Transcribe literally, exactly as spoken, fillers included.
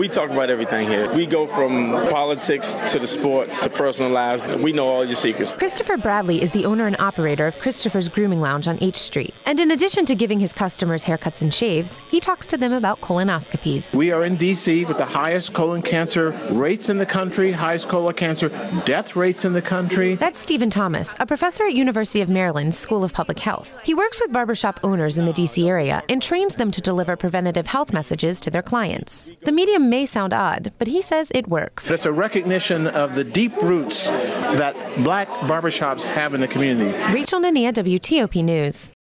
We talk about everything here. We go from politics to the sports to personal lives. We know all your secrets. Christopher Bradley is the owner and operator of Christopher's Grooming Lounge on H Street. And in addition to giving his customers haircuts and shaves, he talks to them about colonoscopies. We are in D C with the highest colon cancer rates in the country, highest colon cancer death rates in the country. That's Stephen Thomas, a professor at University of Maryland School of Public Health. He works with barbershop owners in the D C area and trains them to deliver preventative health messages to their clients. The medium may sound odd, but he says it works. It's a recognition of the deep roots that black barbershops have in the community. Rachel Nania, W T O P News.